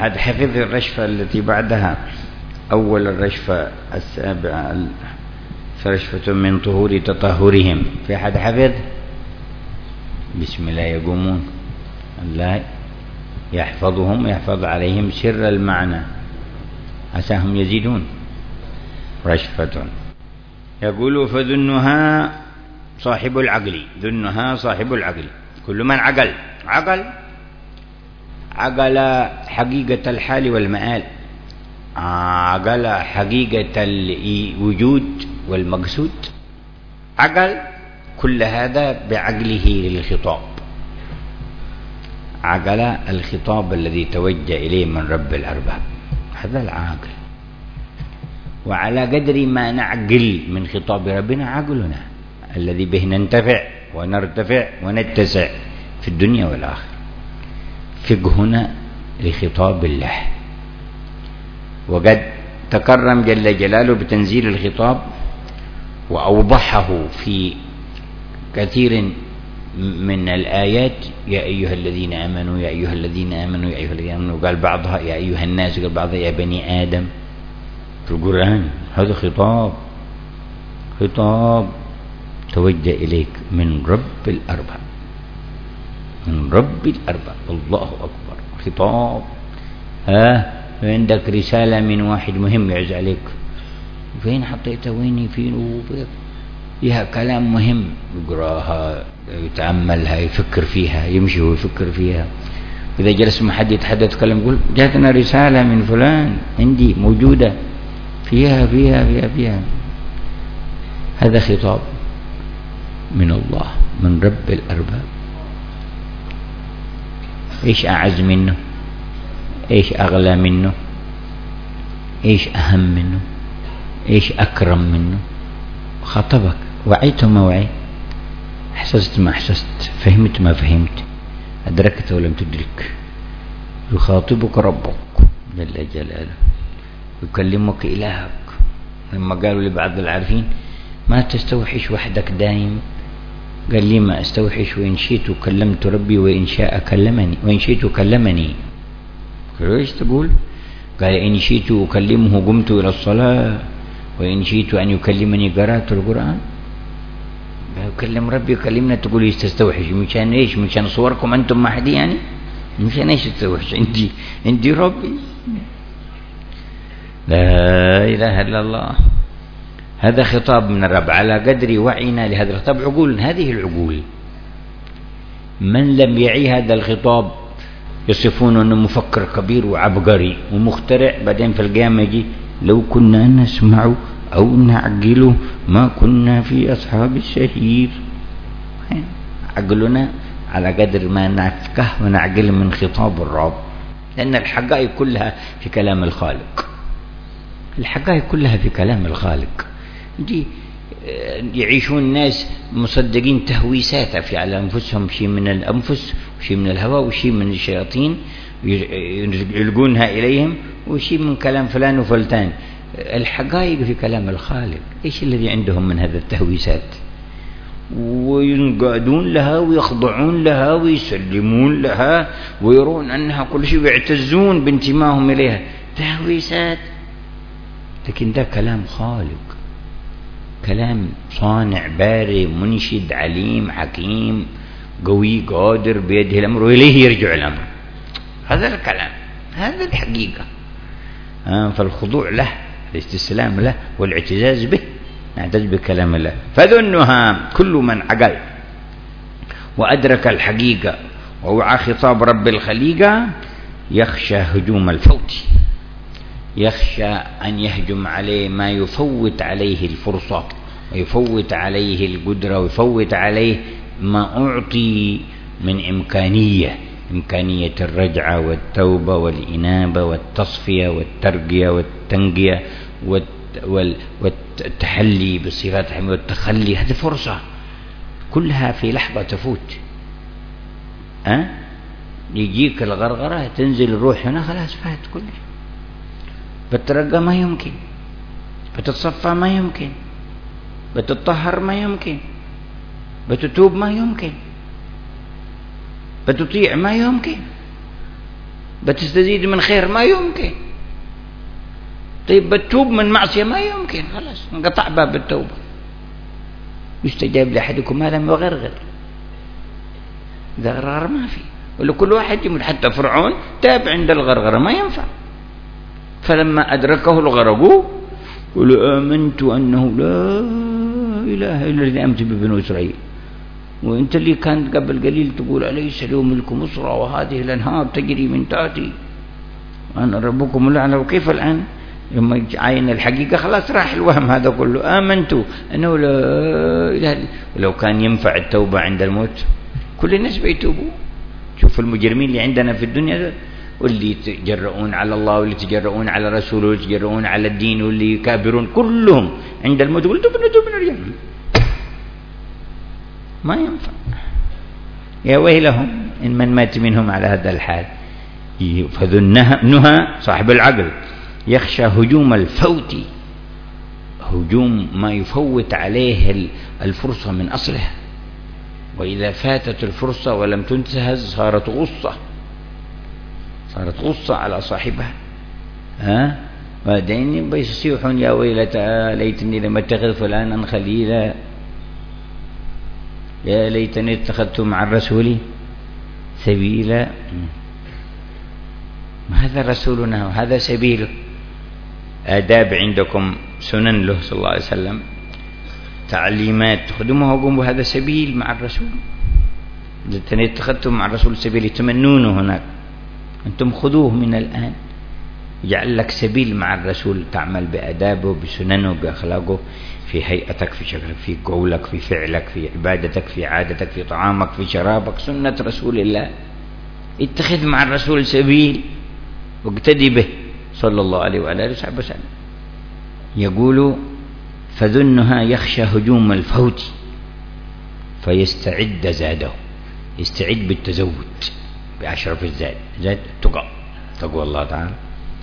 حد حفظ الرشفة التي بعدها؟ أول الرشفة السابعة فرشفة من طهور تطهرهم، في حد حفظ؟ بسم الله يقومون، الله يحفظهم يحفظ عليهم سر المعنى عساهم يزيدون. رشفة. يقول فذنها صاحب العقل، ذنها صاحب العقل، كل من عقل حقيقة الحال والمآل، عقل حقيقة الوجود والمقصود، عقل كل هذا بعقله للخطاب، عقل الخطاب الذي توجه إليه من رب الأرباب، هذا العاقل. وعلى قدر ما نعقل من خطاب ربنا عقلنا الذي به ننتفع ونرتفع ونتسع في الدنيا والآخرة. فقهنا لخطاب الله، وقد تكرم جل جلاله بتنزيل الخطاب وأوضحه في كثير من الآيات، يا أيها الذين آمنوا يا أيها الذين آمنوا يا أيها الذين آمنوا، قال بعضها يا أيها الناس، قال بعضها يا بني آدم في القرآن. هذا خطاب توجه إليك من رب الأرباب، من رب الأرباب، الله أكبر. خطاب عندك رسالة من واحد مهم يعز عليك، فين حطيتها؟ وين؟ فين؟ فيها كلام مهم، يقراها يتأملها يفكر فيها، يمشي ويفكر فيها. إذا جلس مع حد يتحدث يتكلم يقول جاتنا رسالة من فلان عندي موجودة فيها فيها فيها فيها. هذا خطاب من الله من رب الأرباب. إيش أعز منه؟ إيش أغلى منه؟ إيش أهم منه؟ إيش أكرم منه؟ خاطبك، وعيت ما وعيت، حسست ما حسست، فهمت ما فهمت، أدركت ولم تدرك. يخاطبك ربك جل جلاله، يكلمك إلهك. لما قالوا لبعض العارفين ما تستوحش وحدك دايم، قال لي ما استوحش، وإن شئت كلمت ربي وإن شاء كلمني وإن شئت كلمني. قالوا ايش تقول؟ قال إن شئت أكلمه قمت إلى الصلاة، وإن شئت أن يكلمني قرأت القرآن. يكلم ربي يكلمنا، تقول ايش تستوحش؟ مشان ايش؟ مشان صوركم أنتم ما حد يعني؟ مشان ايش تستوحش؟ عندي ربي. لا إله إلا الله. هذا خطاب من الرب على قدر وعينا لهذا الخطاب. عقول، هذه العقول من لم يعي هذا الخطاب يصفون أنه مفكر كبير وعبقري ومخترع، بعدين في القيامة يجي لو كنا نسمع أو نعقل ما كنا في أصحاب السعير. عقلنا على قدر ما نفقه ونعقل من خطاب الرب، لأن الحقائق كلها في كلام الخالق، الحقائق كلها في كلام الخالق. دي يعيشون الناس مصدقين تهويسات في على أنفسهم، شيء من الأنفس وشيء من الهواء وشيء من الشياطين يلقونها إليهم، وشيء من كلام فلان وفلتان. الحقائق في كلام الخالق. إيش الذي عندهم من هذا التهويسات؟ وينقادون لها ويخضعون لها ويسلمون لها ويرون أنها كل شيء ويعتزون بانتمائهم إليها. تهويسات. لكن ده كلام خالق، كلام صانع بارئ منشد عليم حكيم قوي قادر بيده الأمر وإليه يرجع الأمر. هذا الكلام، هذا الحقيقة. فالخضوع له، الاستسلام له والاعتزاز به، نعتز بكلام الله. فذنها كل من عقل وأدرك الحقيقة ووعى خطاب رب الخليقة يخشى هجوم الفوت، يخشى أن يهجم عليه ما يفوت عليه الفرصة ويفوت عليه القدرة ويفوت عليه ما أعطي من إمكانية الرجعة والتوبة والإنابة والتصفية والترقية والتنقية والتحلي بالصفات الحميدة والتخلي. هذه فرصة كلها في لحظة تفوت. يجيك الغرغرة تنزل الروح هنا، خلاص فات كل شيء. بترقى ما يمكن، بتتصفى ما يمكن، بتطهر ما يمكن، بتتوب ما يمكن، بتطيع ما يمكن. بتستزيد من خير ما يمكن. طيب بتوب من معصية ما يمكن، خلاص انقطع باب التوبة. يستجاب لأحدكم ما لم يغرغر، إذا غرغر ما في، ولا كل واحد يموت. حتى فرعون تاب عند الغرغرة ما ينفع. فلما أدركه الغرق قل آمنت أنه لا إله إلا الذي آمنت ببنو إسرائيل. وانت اللي كانت قبل قليل تقول أليس له ملك مصر وهذه الأنهار تجري من تحتي أنا ربكم الأعلى. وكيف الآن لما عين الحقيقة خلاص راح الوهم هذا كله. آمنت أنه لا إله إلا. ولو كان ينفع التوبة عند الموت كل الناس بيتوبوا. شوف المجرمين اللي عندنا في الدنيا، واللي يتجرؤون على الله، واللي يتجرؤون على رسوله، واللي يتجرؤون على الدين، واللي يكابرون، كلهم عند الموت يقول تبنا رجال. ما ينفع. يا ويلهم إن من مات منهم على هذا الحال. فذو النهى صاحب العقل يخشى هجوم الفوت، هجوم ما يفوت عليه الفرصة من أصلها. وإذا فاتت الفرصة ولم تنتهز صارت غصة على صاحبها. بعدين بيصيحون يا ويلتى ليتني لم اتخذ فلانا خليلا، يا ليتني اتخذت مع الرسول سبيلا. هذا رسولنا وهذا سبيله. آداب عندكم، سنن له صلى الله عليه وسلم، تعليمات تخدموها وقوموا بهذا سبيل مع الرسول. ليتني اتخذتم مع الرسول سبيل، يتمنونه هناك. أنتم خذوه من الآن، يجعل لك سبيل مع الرسول، تعمل بآدابه بسننه بأخلاقه، في هيئتك، في شكلك، في قولك، في فعلك، في عبادتك، في عادتك، في طعامك، في شرابك، سنة رسول الله. اتخذ مع الرسول سبيل واقتدي به صلى الله عليه وعلى آله وصحبه وسلم. يقول فذنها يخشى هجوم الفوت فيستعد زاده، يستعد بالتزود بأشرف الزاد، زاد تقوى الله تعالى،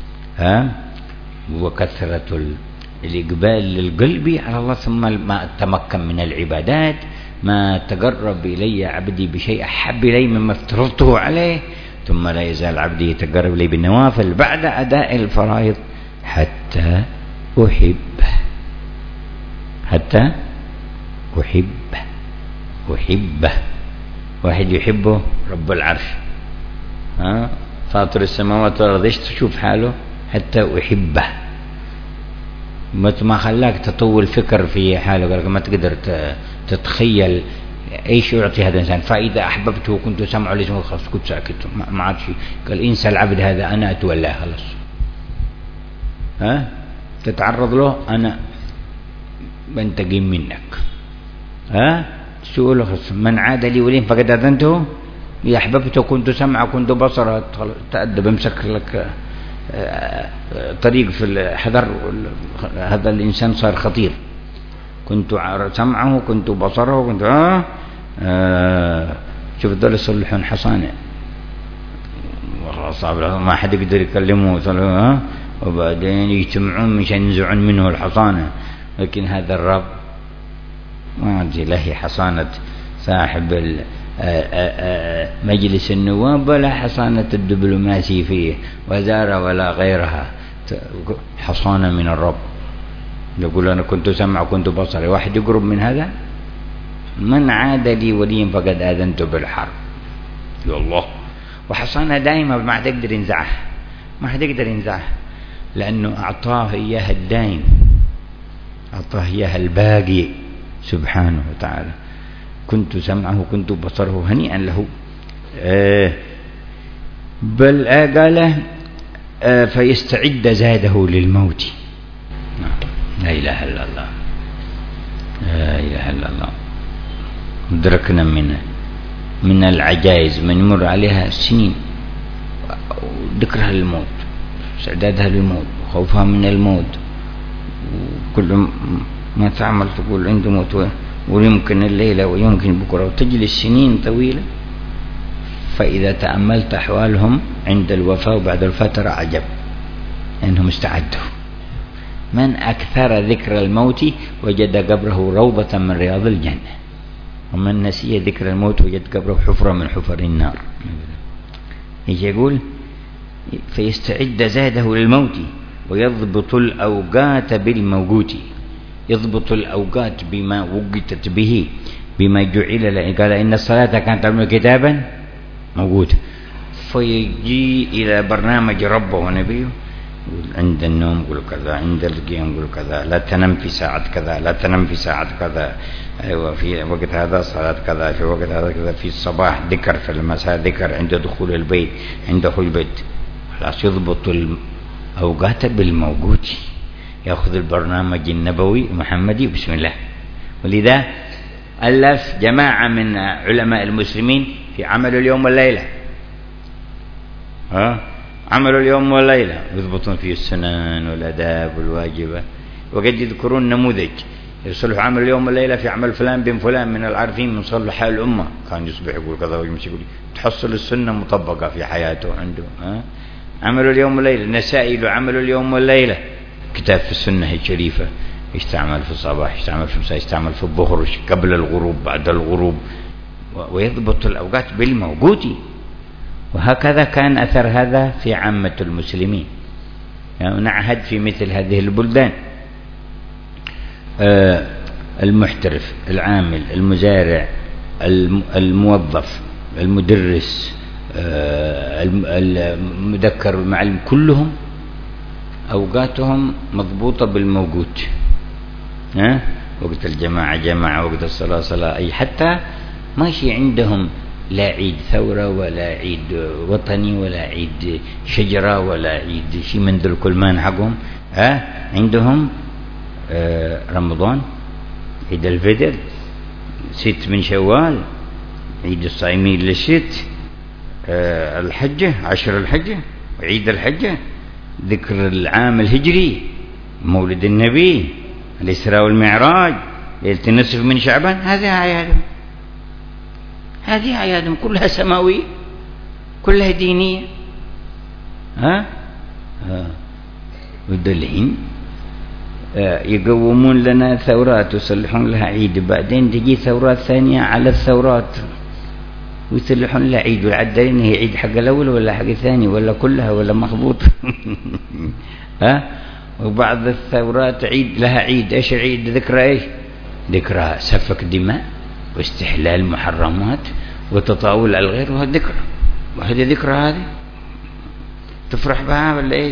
وكثرة الإقبال للقلب على الله، ثم ما تمكن من العبادات، ما تقرب إلي عبدي بشيء أحب إلي مما افترضته عليه، ثم لا يزال عبدي يتقرب إلي بالنوافل بعد أداء الفرائض حتى أحبه، حتى أحبه. واحد يحبه رب العرش، فاطر السماوات والأرض، ايش تشوف حاله؟ حتى أحبه. ما خلاك تطول فكر في حاله، قالك ما تقدر تتخيل ايش يعطي هذا الانسان. فاذا احببته كنت سمعه لسمعه، خلاص كنت ساكت ما عاد شيء. قال انسى العبد هذا انا اتولاه، خلاص تتعرض له انا بنتقم منك. تقول خلاص من عاد لي وليا فقد اذنته، اذا احببته كنت سمعه كنت بصره. تأدب، امسك لك طريق في الحذر. هذا الإنسان صار خطير. كنت سمعه كنت بصره كنت شوف دول يصلحون حصانة صعب، ما حد يقدر يكلمه وبعدين يجتمعون مشان ينزعون منه الحصانة. لكن هذا الرب ما أدري له حصانة صاحب مجلس النواب ولا حصانة الدبلوماسي فيه وزارة ولا غيرها، حصانة من الرب. يقول أنا كنت سمع كنت بصري. واحد يقرب من هذا؟ من عاد لي وليا فقد آذنته بالحرب. يا الله. وحصانة دائما ما حد يقدر ينزعها، ما حد يقدر ينزعها، لأنه أعطاه إياها الدائم، أعطاه إياها الباقي سبحانه وتعالى. كنت سمعه كنت بصره، هنيئا له. بل قال فيستعد زاده للموت. لا إله إلا الله، لا إله إلا الله. أدركنا من العجائز من يمر عليها سنين، ذكرها للموت، استعدادها للموت، خوفها من الموت، كل ما تعمل تقول عنده موت، ويمكن الليلة ويمكن بكرة، وتجلس سنين طويلة. فإذا تأملت أحوالهم عند الوفاة وبعد الوفاة ترى عجب أنهم استعدوا. من أكثر ذكر الموت وجد قبره روضة من رياض الجنة، ومن نسي ذكر الموت وجد قبره حفرة من حفر النار. يجي يقول فيستعد زاده للموت. ويضبط الأوقات بالموقوت، يضبط الأوقات بما وقتت به، بما جعل له. قال إن الصلاة كانت على كتابا موجود. فيجي إلى برنامج ربه ونبيه، عند النوم قل كذا، عند القيام قل كذا، لا تنم في ساعة كذا، لا تنم في ساعة كذا، أيوة في وقت هذا صلاة كذا، في وقت هذا كذا، في الصباح ذكر، في المساء ذكر، عند دخول البيت، عند دخول البيت. خلاص يضبط الأوقات بالموجود، يأخذ البرنامج النبوي المحمدي بسم الله. ولذا ألف جماعة من علماء المسلمين في عمل اليوم والليلة، عمل اليوم والليلة، يضبطون فيه السنن والأداب والواجبة. وقد يذكرون نموذج يصلح عمل اليوم والليلة في عمل فلان بن فلان من العارفين من صلح الأمة، كان يصبح يقول كذا ويمشي يقول، تحصل السنة مطبقة في حياته عنده. عمل اليوم والليلة. نسائي عمل اليوم والليلة، كتاب في السنة الشريفة، يستعمل في الصباح، يستعمل في المساء، يستعمل في الظهر، قبل الغروب، بعد الغروب. ويضبط الأوقات بالموجود. وهكذا كان أثر هذا في عامة المسلمين، يعني نعهد في مثل هذه البلدان. المحترف، العامل، المزارع، الموظف، المدرس، المذكر والمعلم، كلهم أوقاتهم مضبوطة بالموجود. وقت الجماعة جماعة، وقت الصلاة صلاة. أي حتى ماشي عندهم لا عيد ثورة ولا عيد وطني ولا عيد شجرة ولا عيد شيء من ذل كل ما حقهم. عندهم رمضان، عيد الفطر، 6 من شوال، عيد الصائمين للست، الحجة، 10 الحجة، عيد الحجة، ذكر العام الهجري، مولد النبي، الإسراء والمعراج، ليلة النصف من شعبان. هذه أعيادهم، هذه أعيادهم كلها سماوية، كلها دينية. ودلين يقومون لنا ثورات ويصلحون لها عيد، بعدين تجي ثورات ثانية على الثورات ويصلحون لها عيد، والعدلين هي عيد حق الأول ولا حق الثاني ولا كلها ولا مخبوط. وبعض الثورات عيد لها عيد. ايش العيد؟ ذكرى ايش؟ ذكرى سفك دماء واستحلال محرمات وتطاول على الغير، وهذه ذكرى. وهذه ذكرى، هذه تفرح بها ولا ايش؟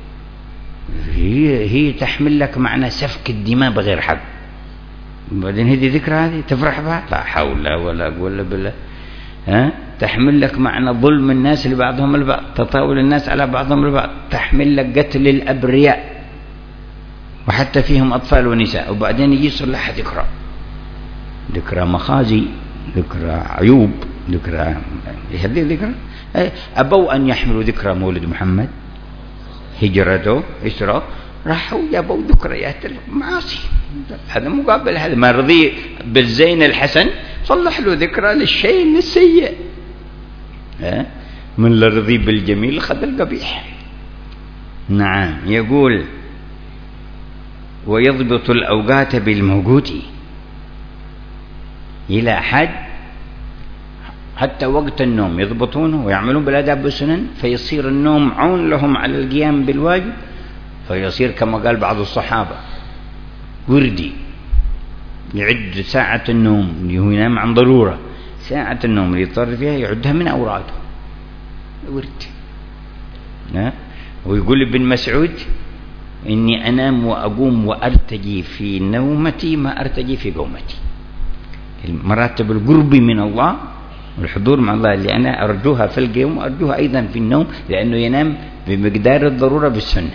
هي تحمل لك معنى سفك الدماء بغير حق، بعدين هذه ذكرى، هذه تفرح بها؟ لا حول ولا قوة بالله. تحمل لك معنى ظلم الناس لبعضهم البعض، تطاول الناس على بعضهم البعض، تحمل لك قتل الأبرياء وحتى فيهم أطفال ونساء، وبعدين يجي يصلحها ذكرى، ذكرى مخازي، ذكرى عيوب، ذكرى. هذه ذكرى. أبوا أن يحملوا ذكرى مولد محمد، هجرته، إسراء، راحوا جابوا ذكريات المعاصي. هذا مقابل هذا، ما رضي بالزين الحسن صلح له ذكرى للشيء السيء، من لا رضي بالجميل خذ القبيح. نعم. يقول ويضبط الأوقات بالموجود إلى حد حتى وقت النوم يضبطونه ويعملون بالآداب والسنن، فيصير النوم عون لهم على القيام بالواجب، فيصير كما قال بعض الصحابة وردي، يعد ساعة النوم اللي هو ينام عن ضرورة، ساعة النوم اللي يضطر فيها يعدها من أوراده ورد. ويقول ابن مسعود إني أنام وأقوم وأرتجي في نومتي ما أرتجي في قومتي. مراتب القرب من الله والحضور مع الله اللي أنا أرجوها في القيام وأرجوها أيضا في النوم، لأنه ينام بمقدار الضرورة بالسنة.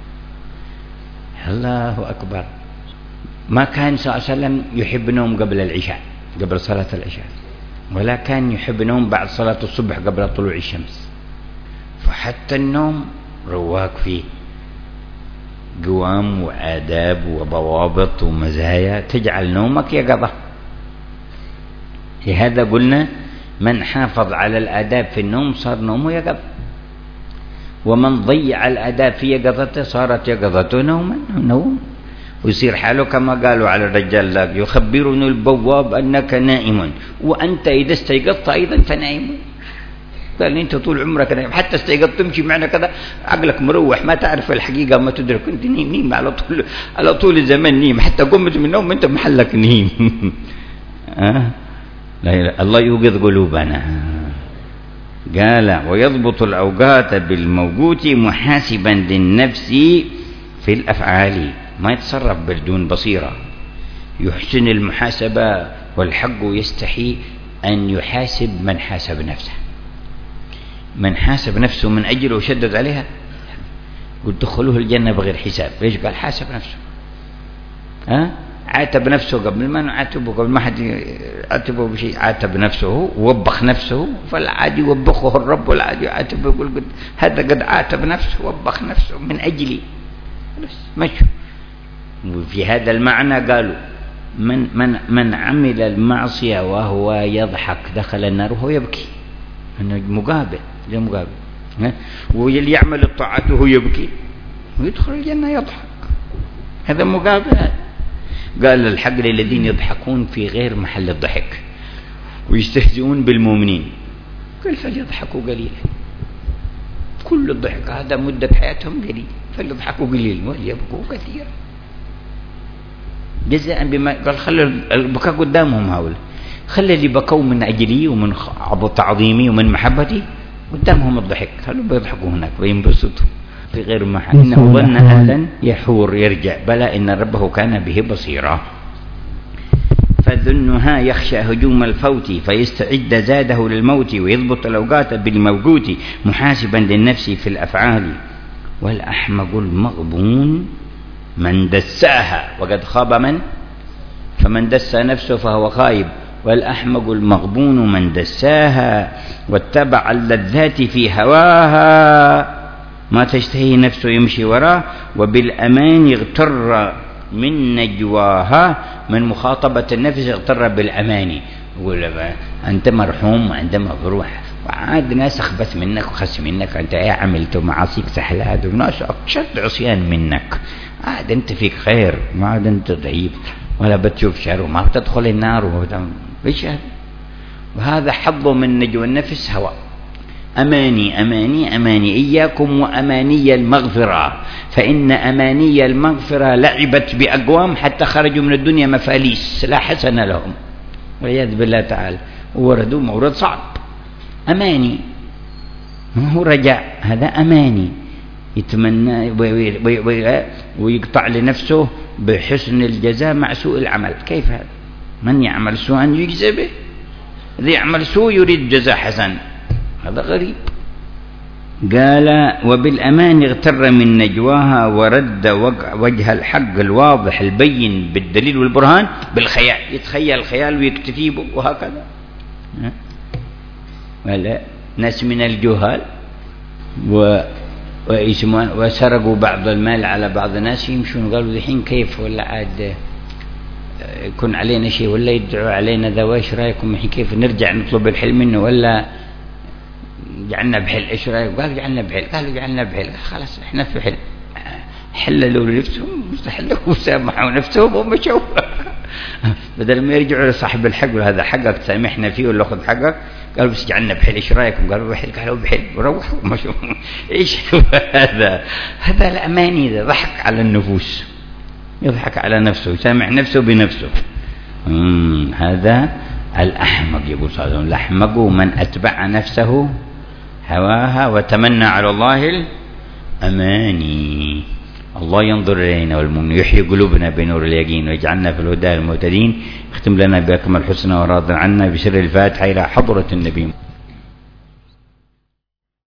الله أكبر. ما كان صلى الله عليه وسلم يحب نوم قبل العشاء، قبل صلاة العشاء، ولا كان يحب نوم بعد صلاة الصبح قبل طلوع الشمس. فحتى النوم رواك فيه قوام وآداب وضوابط ومزايا تجعل نومك يقظة. لهذا قلنا من حافظ على الآداب في النوم صار نومه يقظ، ومن ضيع الآداب في يقظته صارت يقظته نوم، ويصير حاله كما قالوا على الرجال لاك يخبرني البواب أنك نائم وأنت إذا استيقظت أيضا فنائم. قال لي أنت طول عمرك نايم، حتى استيقظت تمشي معنا كذا عقلك مروح، ما تعرف الحقيقة، ما تدرك، أنت نيم على طول الزمن نيم، حتى قمت من النوم أنت محلك نيم. لا الله يوقظ قلوبنا. قال ويضبط الأوقات بالموقوت محاسبا للنفس في الأفعال، ما يتصرف بدون بصيرة، يحسن المحاسبة، والحق يستحي أن يحاسب من حاسب نفسه. من حاسب نفسه من أجله وشدد عليها، قلت دخلوه الجنة بغير حساب. ليش؟ قال حاسب نفسه. عاتب نفسه قبل ما نعاتبه، قبل ما حد يعاتبه بشيء، عاتب نفسه ووبخ نفسه. فالعادي يوبخه الرب، والعادي يعاتبه يقول هذا قد عاتب نفسه ووبخ نفسه من أجلي. بس مشوا. وفي هذا المعنى قالوا من عمل المعصية وهو يضحك دخل النار وهو يبكي. مقابل زي مقابل. واللي يعمل الطاعات وهو يبكي ويدخل الجنة يضحك، هذا مقابل. قال الحق للذين يضحكون في غير محل الضحك ويستهزئون بالمؤمنين، قال فليضحكوا قليلا. كل الضحك هذا مدة حياتهم قليل، فليضحكوا قليلا وليبكوا كثيرا جزاء بما قال. خلي البكاء قدامهم، هؤلاء خلي اللي بكوا من أجلي ومن تعظيمي ومن محبتي قدامهم الضحك، خلوا بيضحكوا هناك وينبسطوا في غير محل. إنه ظن أن لن يحور يرجع، بلى إن ربه كان به بصيرا. فذنها يخشى هجوم الفوت فيستعد زاده للموت، ويضبط الأوقات بالموقوت محاسبا للنفس في الأفعال. والأحمق المغبون من دساها وقد خاب من، فمن دس نفسه فهو خايب. والأحمق المغبون من دساها واتبع اللذات في هواها، ما تشتهي نفسه يمشي وراه. وبالأمان اغتر من نجواها، من مخاطبة النفس اغتر بالأماني. يقول أنت مرحوم عندما بروح، وعاد ناس أخبث منك وخس منك، أنت إيه عملت معاصيك سهلات، وناس أشد عصيان منك، عاد أنت فيك خير، ما عاد أنت ضعيف ولا بتشوف شر وما بتدخل النار. إيش هذا؟ وهذا حظ من نجوى النفس هوى. أماني أماني أماني، إياكم وأماني المغفرة، فإن أماني المغفرة لعبت بأقوام حتى خرجوا من الدنيا مفاليس لا حسن لهم والعياذ بالله تعالى، ووردوا مورد صعب. أماني ما هو رجاء، هذا أماني يتمنى ويقطع لنفسه بحسن الجزاء مع سوء العمل. كيف هذا؟ من يعمل سوءا يجزى به، الذي يعمل سوء يريد جزاء حسن، هذا غريب. قال وبالأمان اغتر من نجواها ورد وجه الحق الواضح البين بالدليل والبرهان بالخيال، يتخيل الخيال ويكتفي به وهكذا. ولا ناس من الجهال وسرقوا بعض المال على بعض الناس، يمشون قالوا الحين كيف، ولا عاد يكون علينا شيء ولا يدعوا علينا ذا، وايش رايكم الحين كيف نرجع نطلب الحل منه ولا جعلنا بحل؟ ايش رايك؟ قالوا جعلنا بحل. قالوا جعلنا بحل، خلاص احنا في حل. حللوا لنفسهم مستحلوا وسامحوا نفسهم ومشوا. بدل ما يرجعوا لصاحب الحق وهذا حقك سامحنا فيه ولا خذ حقك، قالوا بس جعلنا بحل، ايش رايكم؟ قالوا بحل. قالوا بحل وروحوا ومشوا. ايش هذا؟ هذا الاماني، ذا ضحك على النفوس، يضحك على نفسه، يسامح نفسه بنفسه. هذا الأحمق. يقول صلى الله عليه وسلم الأحمق من أتبع نفسه هواها وتمنى على الله الأماني. الله ينظر إلينا والمؤمن يحيي قلوبنا بنور اليقين ويجعلنا في الهدى المهتدين. اختم لنا بأكمل حسنى وراض عنا بسر الفاتحة إلى حضرة النبي.